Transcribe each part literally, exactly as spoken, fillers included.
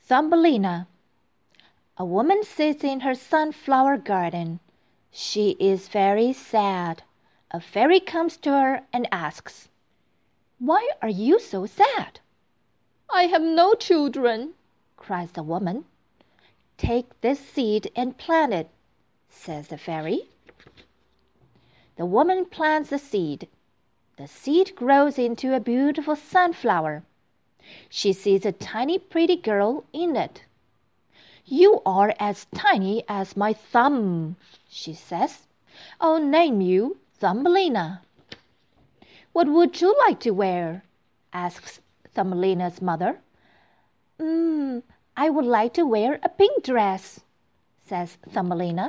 Thumbelina. A woman sits in her sunflower garden. She is very sad. A fairy comes to her and asks, "Why are you so sad?" "I have no children," cries the woman. "Take this seed and plant it," says the fairy. The woman plants the seed. The seed grows into a beautiful sunflower. She sees a tiny pretty girl in it. "You are as tiny as my thumb," she says. "I'll name you Thumbelina." "What would you like to wear?" asks Thumbelina's mother. Mm, I would like to wear a pink dress," says Thumbelina.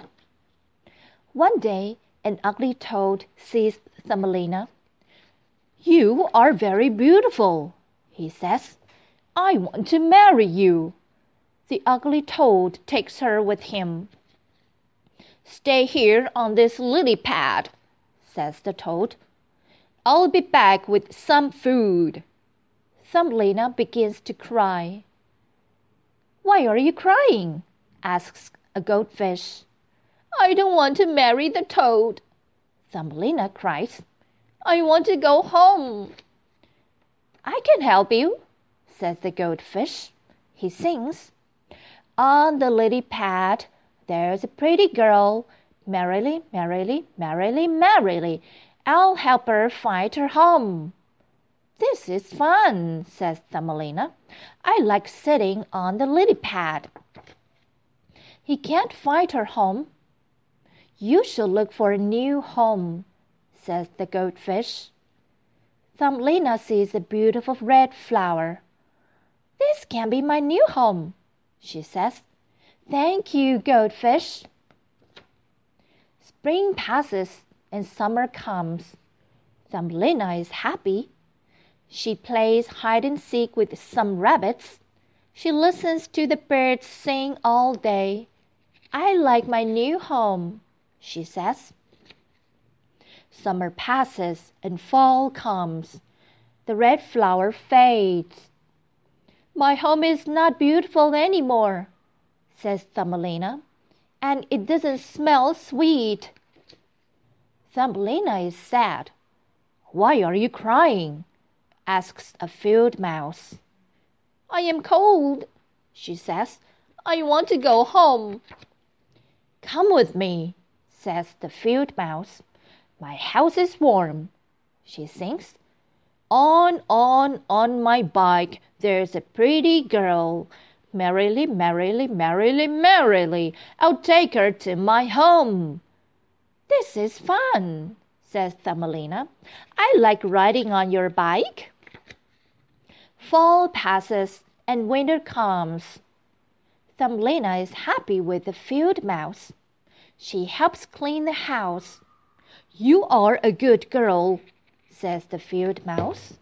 One day, an ugly toad sees Thumbelina. "You are very beautiful," he says. "I want to marry you." The ugly toad takes her with him. "Stay here on this lily pad," says the toad. "I'll be back with some food." Thumbelina begins to cry. "Why are you crying?" asks a goldfish. "I don't want to marry the toad," Thumbelina cries. "I want to go home." "I can help you," says the goldfish. He sings, "On the lily pad there's a pretty girl. Merrily, merrily, merrily, merrily, I'll help her find her home." "This is fun," says Thumbelina. "I like sitting on the lily pad." "He can't find her home." "You should look for a new home," says the goldfish. Thumbelina sees a beautiful red flower. "This can be my new home," she says. "Thank you, goldfish." Spring passes and summer comes. Thumbelina is happy. She plays hide and seek with some rabbits. She listens to the birds sing all day. "I like my new home," she says. Summer passes and fall comes. The red flower fades. "My home is not beautiful anymore," says Thumbelina, "and it doesn't smell sweet." Thumbelina is sad. "Why are you crying?" asks a field mouse. "I am cold," she says. "I want to go home." "Come with me," says the field mouse. "My house is warm," she sings. "On, on, on my bike there's a pretty girl. Merrily, merrily, merrily, merrily, I'll take her to my home." "This is fun," says Thumbelina. "I like riding on your bike." Fall passes and winter comes. Thumbelina is happy with the field mouse. She helps clean the house. "You are a good girl," says the field mouse.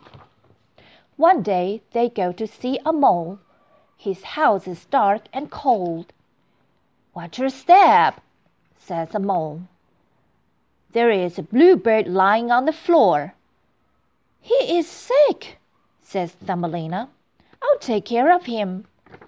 One day they go to see a mole. His house is dark and cold. "Watch your step," says the mole. There is a bluebird lying on the floor. "He is sick," says Thumbelina. "I'll take care of him."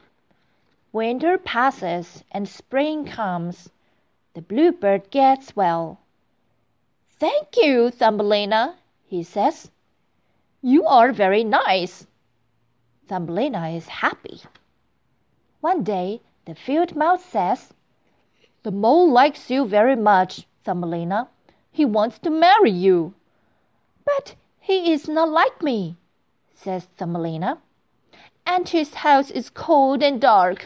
Winter passes and spring comes. The bluebird gets well. "Thank you, Thumbelina," he says. "You are very nice." Thumbelina is happy. One day the field mouse says, "The mole likes you very much, Thumbelina. He wants to marry you." "But he is not like me," says Thumbelina, "and his house is cold and dark."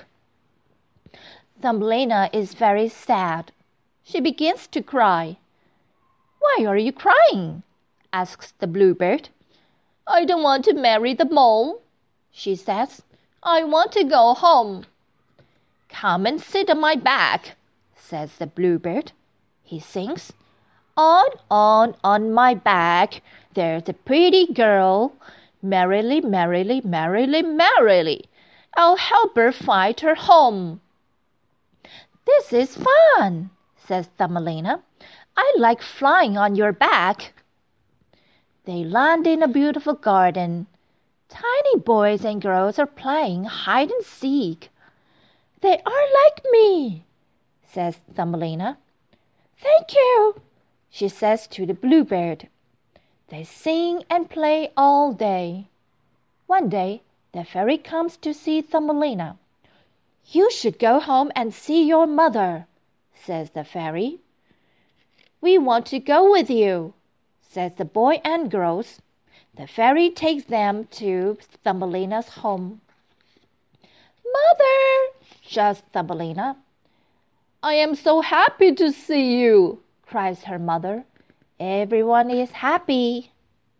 Thumbelina is very sad. She begins to cry. "Why are you crying?" asks the bluebird. "I don't want to marry the mole," she says. "I want to go home." "Come and sit on my back," says the bluebird. He sings, "On, on, on my back, there's a pretty girl. Merrily, merrily, merrily, merrily, I'll help her find her home." "This is fun," says Thumbelina. "I like flying on your back." They land in a beautiful garden. Tiny boys and girls are playing hide and seek. They are like me, says Thumbelina. Thank you, she says to the bluebird. They sing and play all day. One day, the fairy comes to see Thumbelina. You should go home and see your mother, says the fairy. We want to go with you, says the boy and girls. The fairy takes them to Thumbelina's home. Mother, shouts Thumbelina. I am so happy to see you, cries her mother. Everyone is happy.